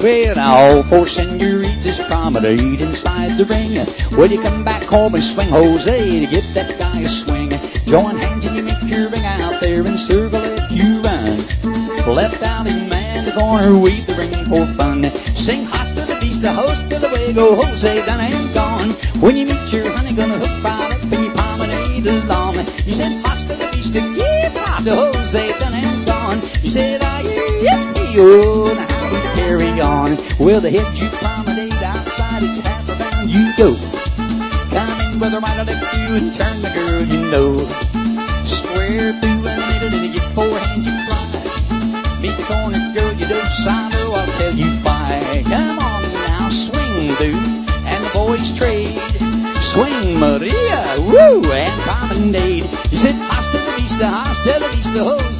Well, all four senoritas promenade inside the ring. Well, you come back home and swing Jose to give that guy a swing. Join hands and you make your ring out there and circle it you run. Left out in man the corner, weave the ring for fun. Sing hasta la vista, hosta luego, Jose done and gone. When you meet your honey, gonna hook right up and you promenade along. You said hasta la vista, yeah, hasta, Jose done and gone. You said, yippee-oh, now how we carry on. Well, the head you promenade outside, it's half around you go. Come in with a right or left you and turn the girl you know. Square through in the middle and you get four hands you fly. Meet the corner girl, you don't silo, I'll tell you why. Come on now, swing, dude, and the boys trade. Swing, Maria, woo, and promenade. You said hasta la vista, ho.